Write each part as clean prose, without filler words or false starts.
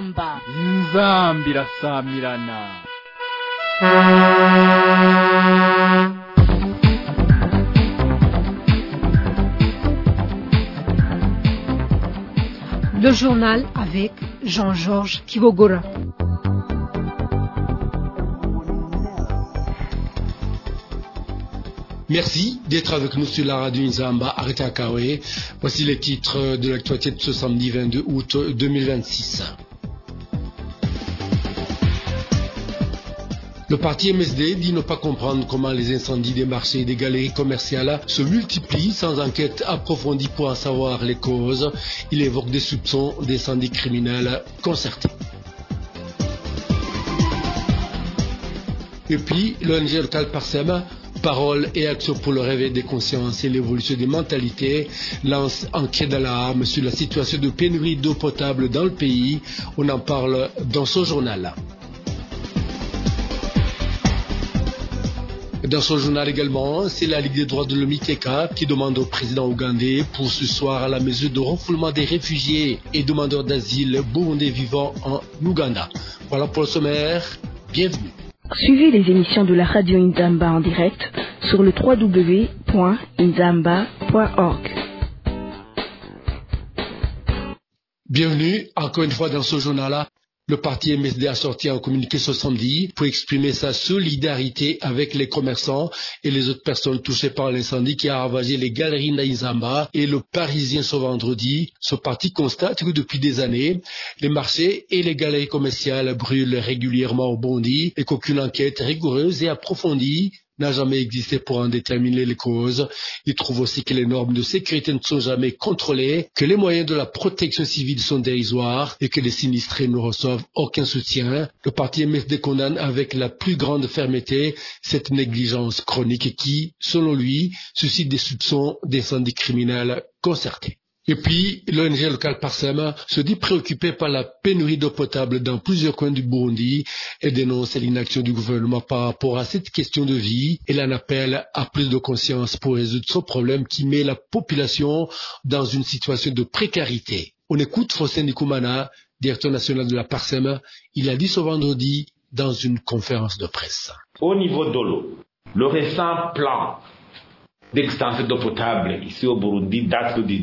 inzamba irasamirana. Le journal avec Jean-Georges Kibogora. Merci d'être avec nous sur la radio Inzamba Aretakawe. Voici les titres de l'actualité de ce samedi 22 août 2026. Le parti MSD dit ne pas comprendre comment les incendies des marchés et des galeries commerciales se multiplient sans enquête approfondie pour en savoir les causes. Il évoque des soupçons d'incendies criminels concertés. Et puis, l'ONG locale Parsem, Paroles et actions pour le réveil des consciences et l'évolution des mentalités, lance un cri d'alarme sur la situation de pénurie d'eau potable dans le pays. On en parle dans ce journal. Dans son journal également, c'est la Ligue des droits de l'homme ITK qui demande au président ougandais pour ce soir la mesure de refoulement des réfugiés et demandeurs d'asile burundais vivant en Ouganda. Voilà pour le sommaire, bienvenue. Suivez les émissions de la radio Inzamba en direct sur le www.inzamba.org. Bienvenue encore une fois dans ce journal-là. Le parti MSD a sorti un communiqué ce samedi pour exprimer sa solidarité avec les commerçants et les autres personnes touchées par l'incendie qui a ravagé les galeries d'Inzamba et le Parisien ce vendredi. Ce parti constate que depuis des années, les marchés et les galeries commerciales brûlent régulièrement au Burundi et qu'aucune enquête rigoureuse et approfondie n'a jamais existé pour en déterminer les causes. Il trouve aussi que les normes de sécurité ne sont jamais contrôlées, que les moyens de la protection civile sont dérisoires et que les sinistrés ne reçoivent aucun soutien. Le parti MSD condamne avec la plus grande fermeté cette négligence chronique qui, selon lui, suscite des soupçons d'incendies criminels concertés. Et puis, l'ONG locale Parsem se dit préoccupée par la pénurie d'eau potable dans plusieurs coins du Burundi et dénonce l'inaction du gouvernement par rapport à cette question de vie. Elle en appelle à plus de conscience pour résoudre ce problème qui met la population dans une situation de précarité. On écoute Faustin Ndikumana, directeur national de la Parsem. Il a dit ce vendredi dans une conférence de presse. Au niveau de l'eau, le récent plan d'extension d'eau potable ici au Burundi date de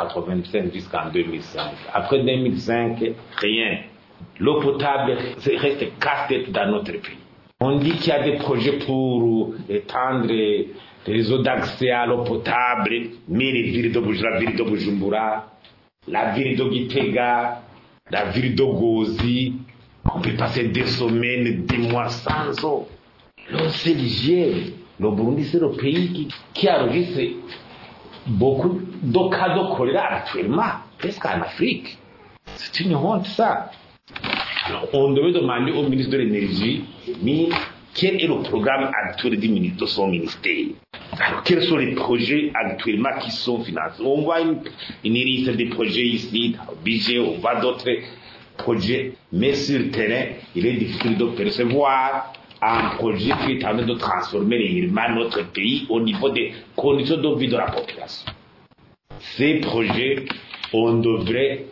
1985 jusqu'en 2005. Après 2005, rien. L'eau potable reste casse-tête dans notre pays. On dit qu'il y a des projets pour étendre les réseaux d'accès à l'eau potable, mais les villes de Bujumbura, la ville de Bujumbura, la ville de Gitega, la ville de Gozi, on peut passer des semaines, des mois sans eau. L'eau c'est l'hygiène. Le Burundi, c'est le pays qui a enregistré beaucoup de cas de choléra actuellement, presque en Afrique. C'est une honte, ça. Alors, on devait demander au ministre de l'Énergie, mais quel est le programme actuel de son ministère? Alors, quels sont les projets actuellement qui sont financés? On voit une liste de projets ici, dans le budget, on voit d'autres projets, mais sur le terrain, il est difficile de percevoir un projet qui est en train de transformer réellement notre pays au niveau des conditions de vie de la population. Ces projets, on devrait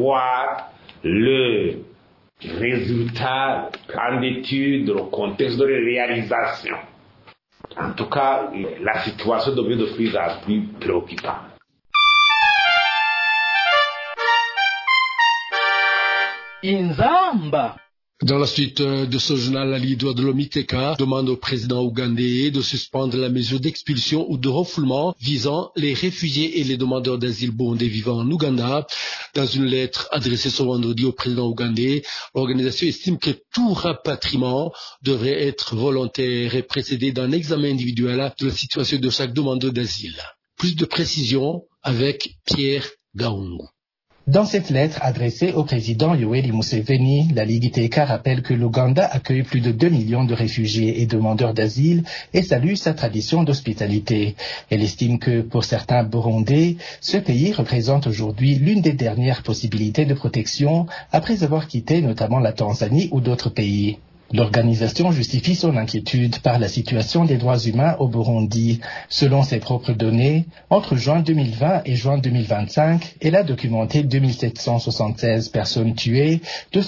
avoir le résultat, plan d'études, le contexte de réalisation. En tout cas, la situation devient de plus en plus préoccupante. Inzamba. Dans la suite de ce journal, la Ligue des droits de l'homme ITK demande au président ougandais de suspendre la mesure d'expulsion ou de refoulement visant les réfugiés et les demandeurs d'asile burundais vivant en Ouganda. Dans une lettre adressée ce vendredi au président ougandais, l'organisation estime que tout rapatriement devrait être volontaire et précédé d'un examen individuel de la situation de chaque demandeur d'asile. Plus de précisions avec Pierre Gaungu. Dans cette lettre adressée au président Yoweri Museveni, la Ligue ITK rappelle que l'Ouganda accueille plus de 2 millions de réfugiés et demandeurs d'asile et salue sa tradition d'hospitalité. Elle estime que pour certains Burundais, ce pays représente aujourd'hui l'une des dernières possibilités de protection après avoir quitté notamment la Tanzanie ou d'autres pays. L'organisation justifie son inquiétude par la situation des droits humains au Burundi. Selon ses propres données, entre juin 2020 et juin 2025, elle a documenté 2776 personnes tuées,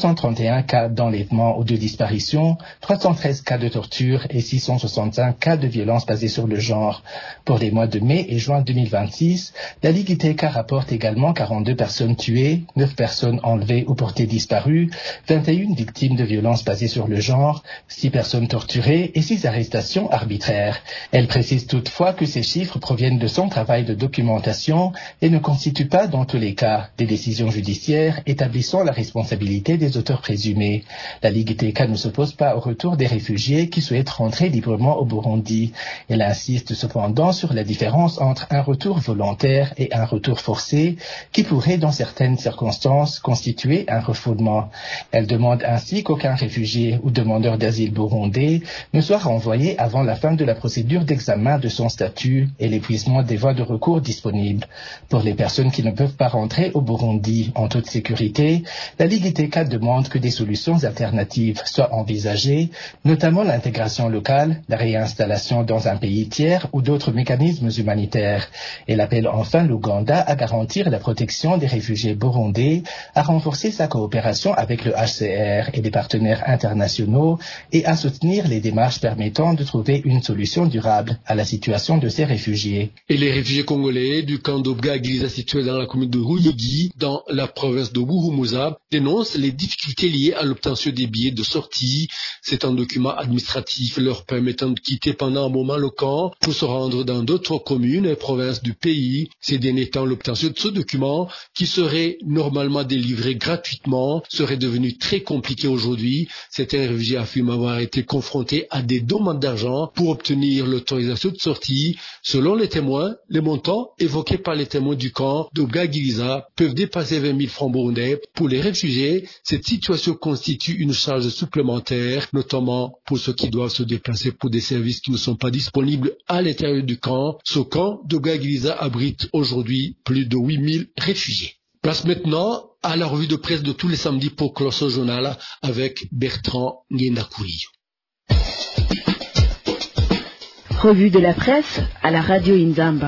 231 cas d'enlèvement ou de disparition, 313 cas de torture et 665 cas de violence basée sur le genre. Pour les mois de mai et juin 2026, la Ligue ITK rapporte également 42 personnes tuées, 9 personnes enlevées ou portées disparues, 21 victimes de violences basées sur le genre, 6 personnes torturées et 6 arrestations arbitraires. Elle précise toutefois que ces chiffres proviennent de son travail de documentation et ne constituent pas dans tous les cas des décisions judiciaires établissant la responsabilité des auteurs présumés. La Ligue ITK ne s'oppose pas au retour des réfugiés qui souhaitent rentrer librement au Burundi. Elle insiste cependant sur la différence entre un retour volontaire et un retour forcé qui pourrait dans certaines circonstances constituer un refoulement. Elle demande ainsi qu'aucun réfugié ou demandeur d'asile burundais ne soit renvoyé avant la fin de la procédure d'examen de son statut et l'épuisement des voies de recours disponibles. Pour les personnes qui ne peuvent pas rentrer au Burundi en toute sécurité, la Ligue ITK demande que des solutions alternatives soient envisagées, notamment l'intégration locale, la réinstallation dans un pays tiers ou d'autres mécanismes humanitaires. Elle appelle enfin l'Ouganda à garantir la protection des réfugiés burundais, à renforcer sa coopération avec le HCR et les partenaires internationaux et à soutenir les démarches permettant de trouver une solution durable à la situation de ces réfugiés. Et les réfugiés congolais du camp d'Obga-Giliza situé dans la commune de Ruyigi, dans la province de Buhumuza, dénoncent les difficultés liées à l'obtention des billets de sortie. C'est un document administratif leur permettant de quitter pendant un moment le camp pour se rendre dans d'autres communes et provinces du pays. Ces derniers temps, l'obtention de ce document, qui serait normalement délivré gratuitement, serait devenu très compliqué aujourd'hui. Certains réfugiés affirment avoir été confrontés à des demandes d'argent pour obtenir l'autorisation de sortie. Selon les témoins, les montants évoqués par les témoins du camp d'Obga-Giliza peuvent dépasser 20 000 francs burundais. Pour les réfugiés, cette situation constitue une charge supplémentaire, notamment pour ceux qui doivent se déplacer pour des services qui ne sont pas disponibles à l'intérieur du camp. Ce camp d'Obga-Giliza abrite aujourd'hui plus de 8 000 réfugiés. Place maintenant à la revue de presse de tous les samedis pour clore ce journal avec Bertrand Ngendakoui. Revue de la presse à la radio Inzamba.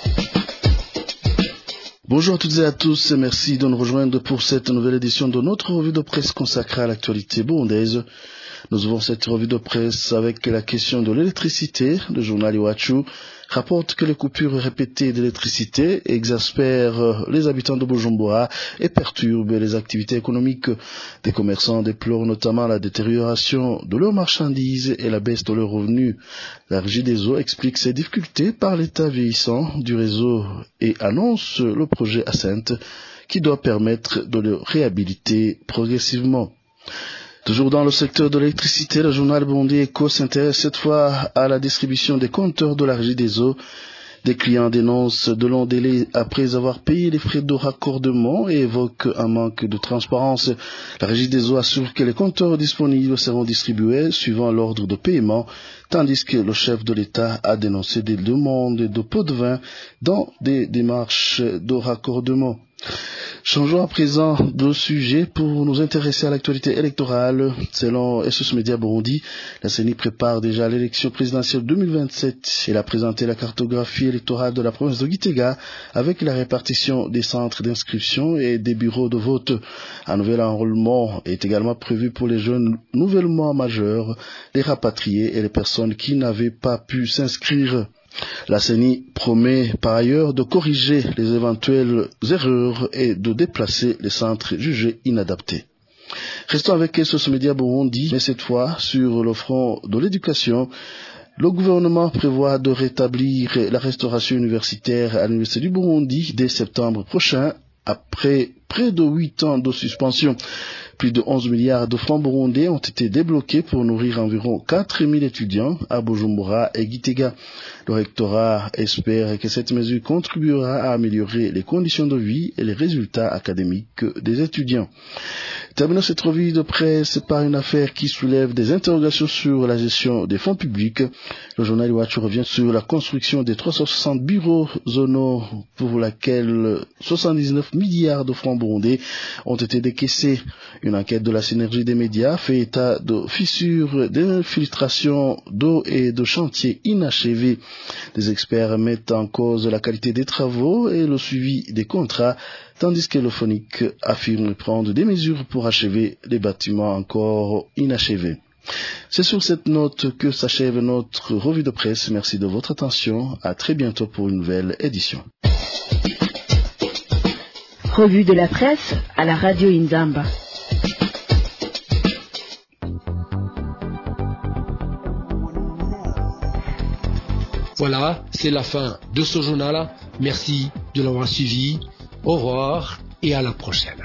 Bonjour à toutes et à tous, merci de nous rejoindre pour cette nouvelle édition de notre revue de presse consacrée à l'actualité burundaise. Nous ouvrons cette revue de presse avec la question de l'électricité. Le journal Iwachu rapporte que les coupures répétées d'électricité exaspèrent les habitants de Bujumbura et perturbent les activités économiques. Des commerçants déplorent notamment la détérioration de leurs marchandises et la baisse de leurs revenus. La Régie des eaux explique ces difficultés par l'état vieillissant du réseau et annonce le projet Ascent qui doit permettre de le réhabiliter progressivement. Toujours dans le secteur de l'électricité, le journal Burundi Echo s'intéresse cette fois à la distribution des compteurs de la Régie des eaux. Des clients dénoncent de longs délais après avoir payé les frais de raccordement et évoquent un manque de transparence. La Régie des eaux assure que les compteurs disponibles seront distribués suivant l'ordre de paiement, tandis que le chef de l'État a dénoncé des demandes de pots de vin dans des démarches de raccordement. Changeons à présent de sujet pour nous intéresser à l'actualité électorale. Selon SOS Média Burundi, la CENI prépare déjà l'élection présidentielle 2027. Elle a présenté la cartographie électorale de la province de Gitega avec la répartition des centres d'inscription et des bureaux de vote. Un nouvel enrôlement est également prévu pour les jeunes nouvellement majeurs, les rapatriés et les personnes qui n'avaient pas pu s'inscrire. La CENI promet par ailleurs de corriger les éventuelles erreurs et de déplacer les centres jugés inadaptés. Restons avec SOS Média Burundi, mais cette fois sur le front de l'éducation. Le gouvernement prévoit de rétablir la restauration universitaire à l'Université du Burundi dès septembre prochain, après près de 8 ans de suspension. Plus de 11 milliards de francs burundais ont été débloqués pour nourrir environ 4000 étudiants à Bujumbura et Gitega. Le rectorat espère que cette mesure contribuera à améliorer les conditions de vie et les résultats académiques des étudiants. Terminons cette revue de presse par une affaire qui soulève des interrogations sur la gestion des fonds publics. Le journal Iwachu revient sur la construction des 360 bureaux zonaux pour laquelle 79 milliards de francs burundais ont été décaissés. Une enquête de la synergie des médias fait état de fissures, d'infiltration d'eau et de chantiers inachevés. Des experts mettent en cause la qualité des travaux et le suivi des contrats, tandis que l'OFONIC affirme prendre des mesures pour achever les bâtiments encore inachevés. C'est sur cette note que s'achève notre revue de presse. Merci de votre attention. À très bientôt pour une nouvelle édition. Revue de la presse à la radio Inzamba. Voilà, c'est la fin de ce journal. Merci de l'avoir suivi. Au revoir et à la prochaine.